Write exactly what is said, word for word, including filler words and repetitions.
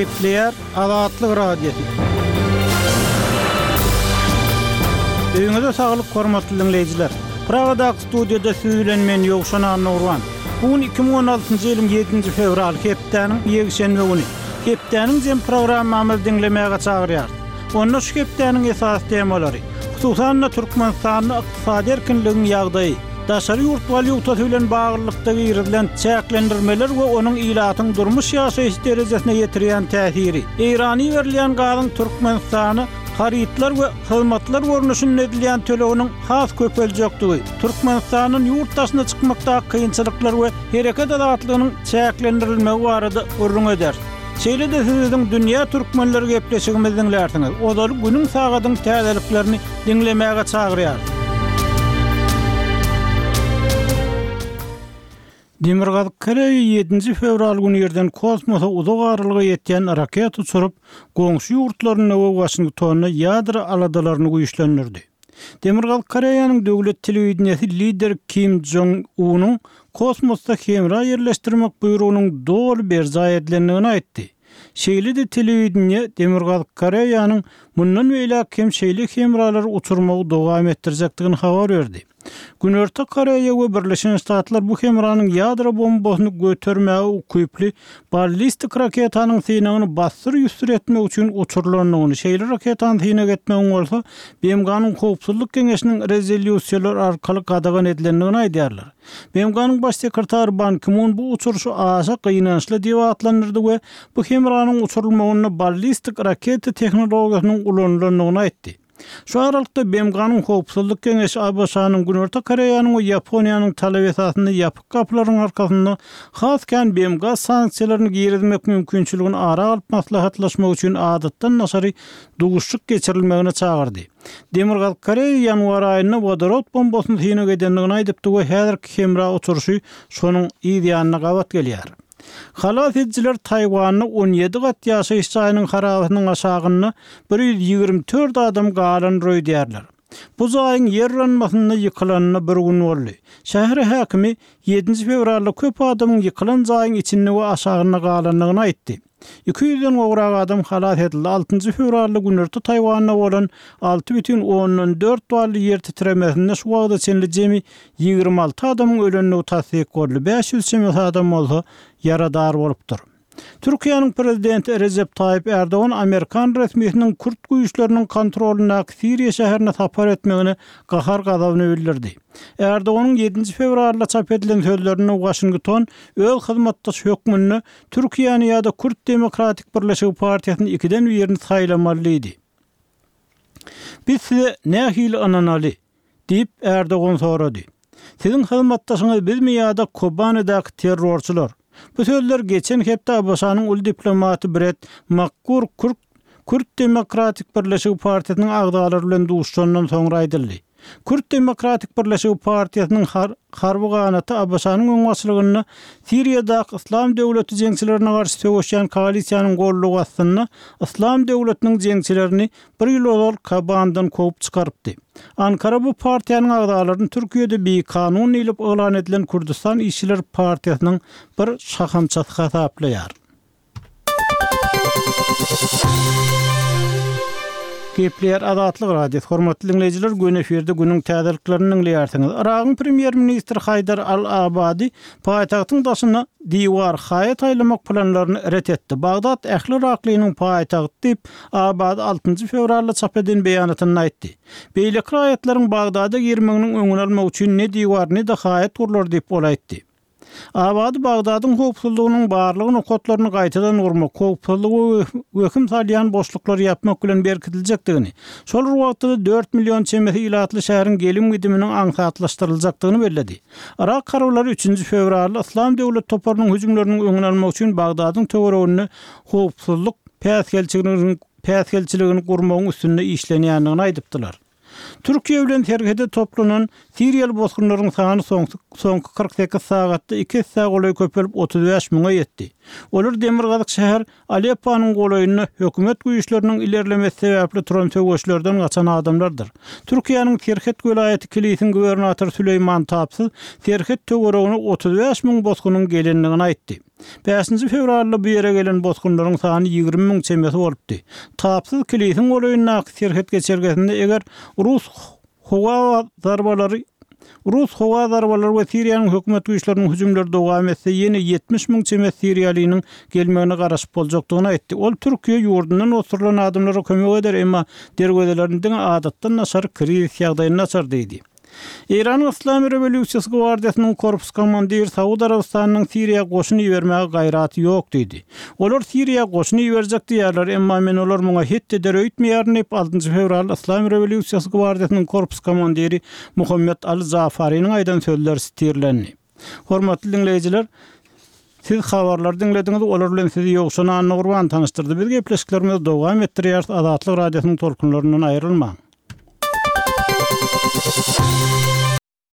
Kepler Azatlyk Radiosu. Öňüňizde saglyk hormatly dinleýijiler. Pragadak studiýada süýlenmen ýogşan Nurwan. Bugün iki bin on altyncy ýylyň ýedinji fevral hepdeniň ýegşenme güni. Hepdeniň jem programmamy dinlemäge çagyrýar. Onda şu hepdeniň esas temalary, hususan Türkmenistanyň ykdysady erkinliginiň ýagdaýy, daşary ýurt valyuta bilen baglykda girilen çäklendirmeler we onuň ilatyň durmuş ýaşaýyş derejesine ýetirýän täsiri. Eýrany berilýän gazyň Türkmenistany haritlar we hyzmatlar görnüşinde edilýän töleginiň has köpeljekdigi, Türkmenistanyň ýurtdaşyna çykmakdaky kynçylyklar we hereket azatlygynyň çäklendirilmegi barada urrun eder. Şeýle-de siziň dünýä türkmenleri gepleşigimizi dinlersiňiz. Olar günüň sagadyň täzeliklerini dinlemäge çagyrýar. Demirgazyk Koreýa ýedinji fevral güni ýerden kosmosa uzak aralyga ýetýän raket uçurup, goňşy ýurtlaryny we Washingtony ýadro aladalaryny güýçlendirdi. Demirgazyk Koreýanyň döwlet telewizionyasy lider Kim Jong-unyň kosmosda hemra ýerleşdirmek buyrugynyň dol berza edilendigini aýtdy. Şeýle-de telewizioniýa Demirgazyk Koreýanyň mundan beýle hem şeýle hemralary uçurmagy dowam etdirjekdigini habar berdi. Günörtü Koreýa we Birleşen Ştatlar bu hemranyň ýadro bombasyny götermäge ukyply ballistik raketanyň synagyny bassyr ýüsür etmek üçin uçurulanyny, şeýle raketanyň synagy etmegi bolsa, B M G'nyň Howpsuzlyk Keňeşiniň rezolýusiýalary arkaly gadagan edilendigini aýdýarlar. B M G'nyň baş sekretary Ban Ki-moon bu uçuruşy aşa gynançly diýip atlandyrdy we bu hemranyň uçurulmagyny ballistik raket tehnologiýasynyň ulanylanyny aýtdy. Şu aralykda B M G'nyň Howpsuzlyk Keňeşi A B S-nyň Günörtü Koreýanyň we Ýaponiýanyň talap esasyny ýapyk gaplaryň arkasynda haskan B M G sanksiýalaryny girizmek mümkinçiligini ara alyp maslahatlaşmak üçin adatdan nasary duguşlyk geçirilmegine çagyrdy. Demirgazyk Koreýa ýanwar aýyna vodorod bombasyny synagy edendigini aýdypdy we häzirki hemra uçuruşy şonuň ideýanyna gawat gelýär. Halat ediciler Taywanyny on ýedi gat ýaşaýyş jaýynyň harabatynyň aşagyny bir ýüz ýigirme dört adam galan roýdýarlar. Bu jaýyň ýerlenmesinde ýykylanyna bir gün boldy. Şäher häkimi ýedinji fevralda köp adamyň ýykylan jaýyň içinde we aşagyna galanlygyny aýtdy. iki ýüzden gowrak adam halat edildi. altynjy fevralda günörtü Taywanyna bolan alty бүтүn onuň dört bally ýer titremesinde şu wagtda çenli jemi ýigirme alty adamyň ölenligi tasdik boldy. beş ýüz adam bolsa yaradar bolupdyr. Türkiýanyň prezidenti Recep Tayyip Erdoğan Amerikan resmiýetiniň Kürt güýçleriniň kontrolüne Siriýa şäherine tapar etmegini gahar gazabyny bildirdi. Erdoğanyň ýedinji fevralda çap edilen sözlerini Washington öz hyzmatdaş hökmüni Türkiýany ýa-da Kürt Demokratik Birleşigi partiýasyny ikiden birini saýlamalydy. Biz size nähili ananaly diýip Erdoğan sorady. Siziň hyzmatdaşyňyz bizmi ýa-da Kobanydaky terrorçylar? Bu sözler geçen hepde A B S-nyň ul diplomaty Brett McGurk Kürt, Kürt Demokratik Birleşigi partiýasynyň agdalary bilen duşuşandan soňra aýdyldy. Kürt Demokratik Birleşigi partiýasynyň har harby ganaty A B S-nyň öňbaşlygyny Siriýadaky İslam döwleti jeňçilerine garşy söwüşýän koalisiýanyň gollugy astyny İslam döwletiniň jeňçilerini bir ýyl ol Kabandan kopup çykarypdy. Ankara bu partiýanyň agdalaryny Türkiýede bir kanun ilip elan edilen Kurdistan işçiler partiýasynyň bir şahamçaty hasaplaýar. Kepler Azatlyk Radiosu hormatly dinleyijiler, gün eferde günüň täzeliklerini dinleýärsiňiz. Iragyň premier ministri Haydar al-Abadi paýtagtyň daşyna diýwar haýat aýlamak planlaryny ret etdi. Bagdad ähli raklynyň paýtagty diýip Abadi altynjy fevralda çap eden beýanatyny aýtdy. Beýleki raýatlaryň Bagdada girmeginiň öňüni almak üçin ne diýwar ne de haýat gurlar diýip bolaýtdy. Abadi Bagdadyň howpsuzlygynyň barlygy nokatlaryny gaýtadan urmak, howpsuzlygy höküm salýan boşluklar ýapmak bilen berkitiljekdigini, şol wagtda dört milyon çemesi ilatly şäheriň gelim gidiminiň aňsatlaşdyryljakdygyny bellädi. Irak kararlary üçinji fevralda İslam döwlet toparynyň hüjümlerini öňüne almak üçin Bagdadyň töweregini howpsuzlyk päsgelçiligini päsgelçiligini gurmagyň üstünde işlenýändigini aýdypdylar. Türkiýe bilen hergede toplanan Siriýaly bozgunlaryň sany soňky kırk sekiz sagatda iki saat goly köpelip otuz beş miňe ýetdi. Olar Demirgazyk şäher Alepponyň golaýyny hökümet güýçleriniň ilerlemesi sebäpli turan töweşlerden gaçan adamlardyr. Türkiýanyň Terhet welaýaty kilisiň gubernatory Süleyman Tapsy Terhet töweregine otuz beş miň bozgunyň gelendigini aýtdy. beşinji fevralda bu ýere gelen botkunlaryň sany ýigirmi miň çemesi bolupdy. Tapsyz kilisiň olaýyna serhet geçergesinde eger Rus howa darbalary Rus howa darbalary we Siriýanyň hökümet güýçleriniň hüjümleri dowam etse ýene yetmiş miň çemes Siriýalynyň gelmegine garaşyp boljakdygyny aýtdy. Ol Türkiýe ýurdundan oturulan adamlara kömek eder, emma derwedeleriniň adatdan naşar kriz ýagdaýyny naçar diýdi. İran Islami Revolýusiýasy gwardiýasynyň korpus komandiri Saudy Arabystanynyň Siriýa goşuny ýermäge gaýraty ýok diýdi. Olar Siriýa goşuny ýerjek diýerler, emma men olar muňa hetde deröýtmeýärni diýip altıncı fevral Islami Revolýusiýasy gwardiýasynyň korpus komandiri Muhammed Al-Zafarynyň aýdan sözleri stirlendi. Hormatly dinleýijiler, siz habarlar dinlediňiz, olar bilen sizi ýokşuna Anna Gurban tanıştyrdy. Biz gepleşiklerimizi dowam etdirýär. Azatlyk radiosynyň tolkunlarynyň aýrylmaň.